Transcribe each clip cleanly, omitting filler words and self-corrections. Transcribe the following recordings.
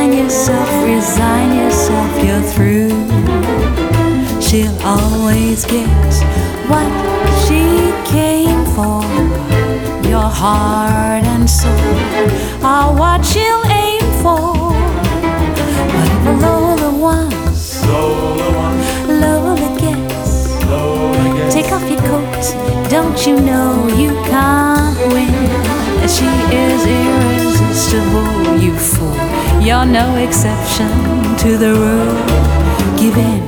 Recline yourself, resign yourself, you're through. She'll always get what she came for. Your heart and soul are what she'll aim for. Whatever Lola wants, Lola gets. Take off your coat, don't you know you can't win? She is irresistible, you fool. You're no exception to the rule. Give in.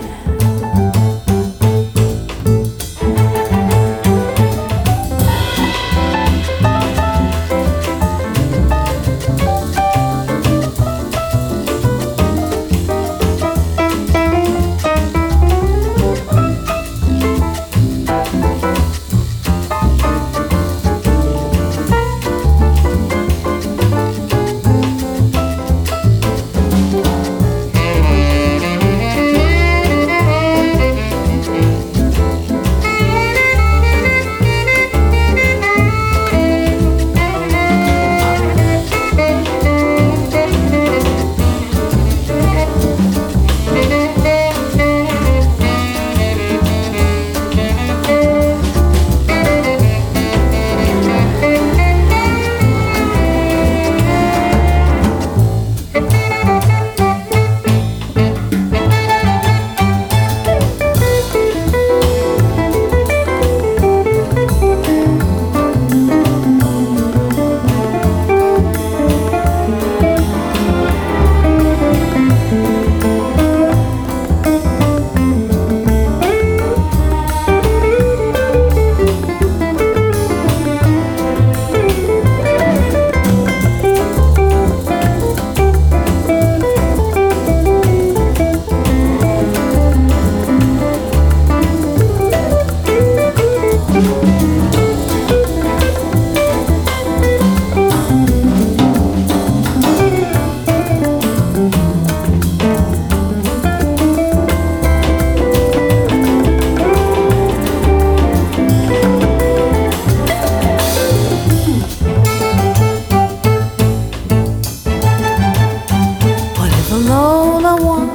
Lola wants,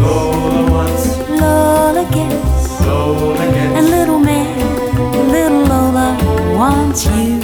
Lola gets. And little man, little Lola wants you.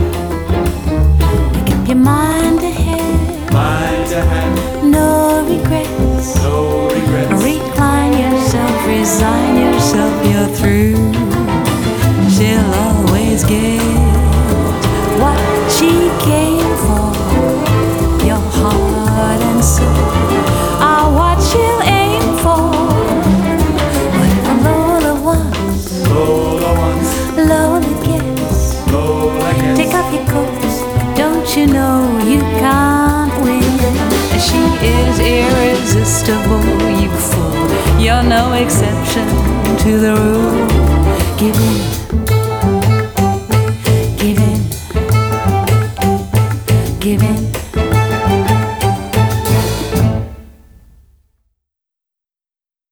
Make up your mind ahead, no regrets. Recline yourself, resign yourself, you're through. She'll always get what she came for. Your heart and soul are what she'll aim for. Whatever Lola wants, Lola gets. Take off your coat, don't you know you can't win? She is irresistible, you fool. You're no exception to the rule. Give in. Give in. Give in.